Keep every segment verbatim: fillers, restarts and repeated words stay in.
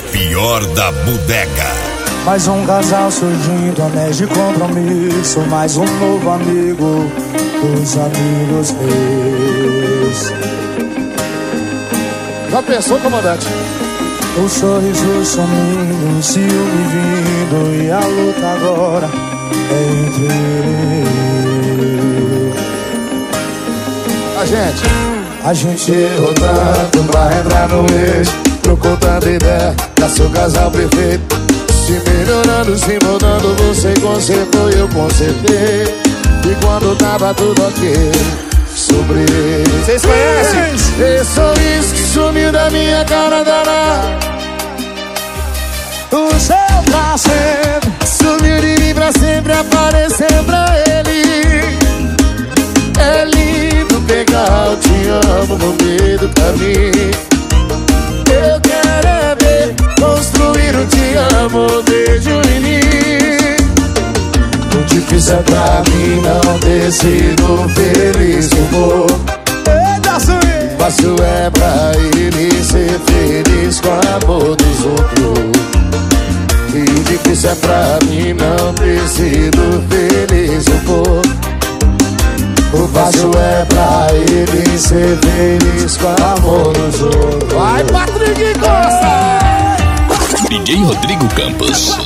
pior da bodega. Mais um casal surgindo, anéis de compromisso. Mais um novo amigo dos amigos meus. Já pensou, comandante? O sorriso sumindo, o ciúme vindo, e a luta agora é entre eu. A gente A gente errou tanto pra entrar no eixo. Trocou tanta ideia, pra ser o casal perfeito. Se melhorando, se mudando, você consertou e eu consertei. E quando tava tudo ok, sobre ele. Vocês conhecem? Esse sorriso que sumiu da minha cara danada. o seu pra sempre Sumiu de mim pra sempre, apareceu pra ele. É lindo pegar o te amo no meio do caminho. Eu quero é ver construir o te amo desde o início. O difícil é pra mim não ter sido feliz no amor. Fácil é pra ele ser feliz com o amor dos outros. E o difícil é pra mim não ter sido feliz no amor. O fácil é pra ele ser feliz com o amor dos outros. Vai, Patrick Costa! D J Rodrigo Campos.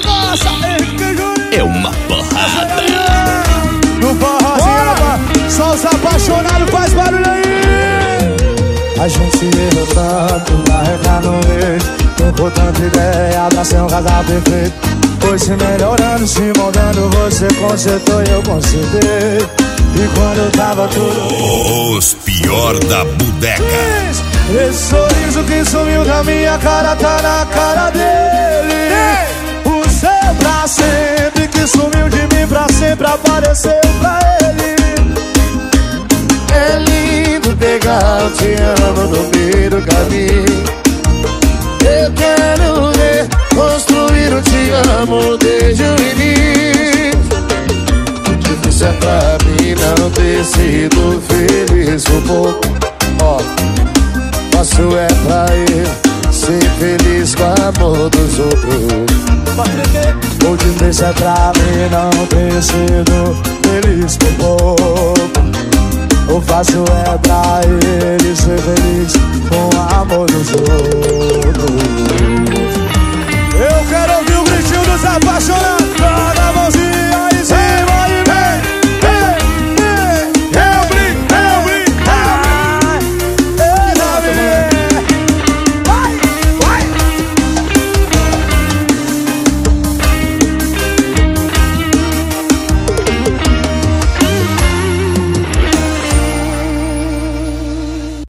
É uma porrada. No forrozinho, só os apaixonados faz barulho aí. A gente errou tanto pra entrar no eixo. Trocou tanta ideia pra ser um casal perfeito. Foi se melhorando, se moldando, você consertou e eu consertei. E quando tava tudo Os pior da bodega. esse sorriso que sumiu da minha cara tá na cara dele. O seu pra sempre que sumiu de mim pra sempre apareceu pra ele. É lindo pegar o te amo no meio do caminho. Eu quero ver construir o te amo desde o início. O difícil é pra mim não ter sido feliz um pouco. Ó, fácil é pra ele ser feliz com o amor dos outros. O difícil é pra mim não ter sido feliz por pouco. O fácil é pra ele ser feliz com o amor dos outros. Eu quero ouvir o gritinho dos apaixonados.